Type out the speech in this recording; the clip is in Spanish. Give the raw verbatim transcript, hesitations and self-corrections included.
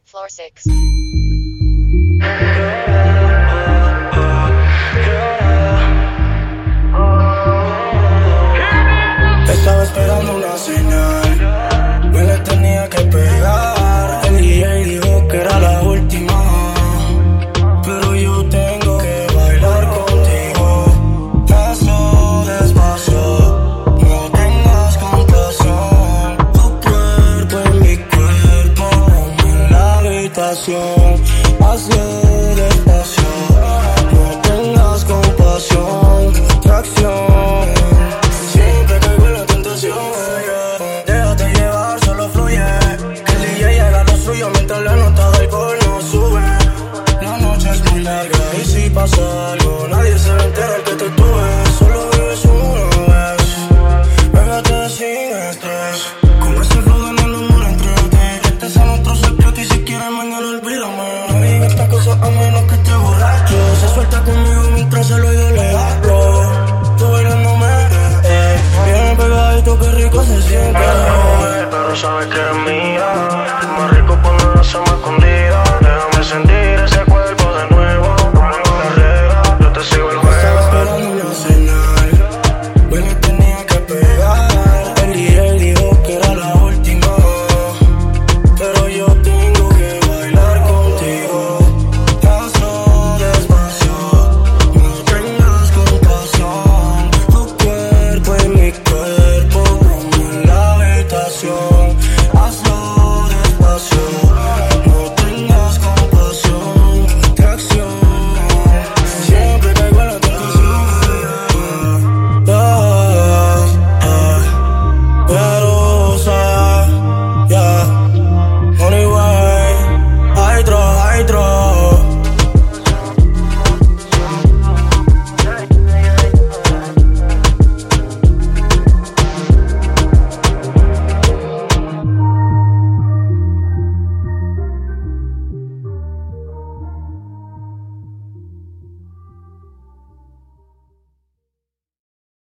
Floor six. Estaba esperando una señal, me la tenía que pegar. El D J dijo que era la última, pero yo tengo que bailar contigo. Paso despacio, no tengas compasión. Tu cuerpo en mi cuerpo, en la habitación. Hazlo despacio, no tengas compasión. Tracción, siempre caigo en la tentación. Déjate llevar, solo fluye. Que el D J haga lo suyo mientras la nota del alcohol no sube. La noche es muy larga y si pasa algo nadie se va a enterar que te tuve. Solo vives una vez, pégate sin estrés. Con ese flow ganando amor, entrégate. Este es nuestro secreto y si quieres mañana olvídame. No digas estas cosas a menos que esté borracho. Se suelta conmigo mientras el oído le hablo. Tú bailándome, eh, bien pegadito, qué rico se siente. El perro sabe que es mío.